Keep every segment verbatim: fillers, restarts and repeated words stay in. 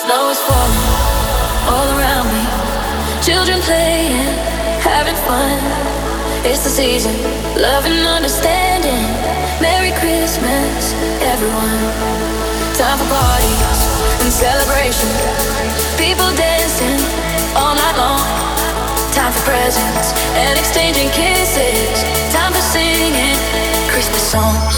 Snow is falling all around me. Children playing, having fun. It's the season, love and understanding. Merry Christmas, everyone. Time for parties and celebration. People dancing all night long. Time for presents and exchanging kisses. Time for singing Christmas songs.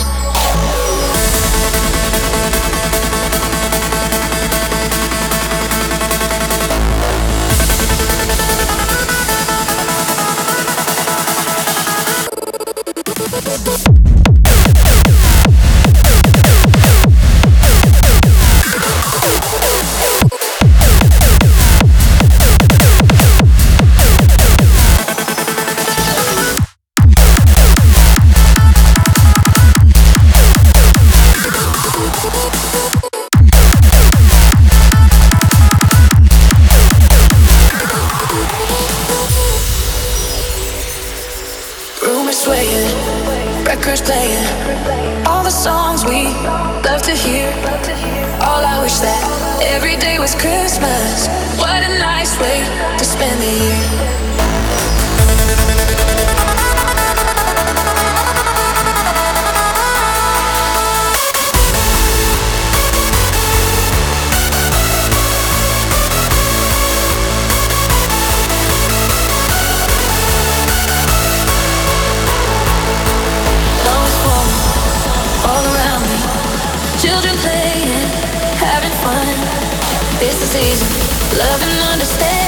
Records playing all the songs we love to hear. All I wish that every day was Christmas. What a nice way to spend the year. Children playing, having fun. It's the season, love and understanding.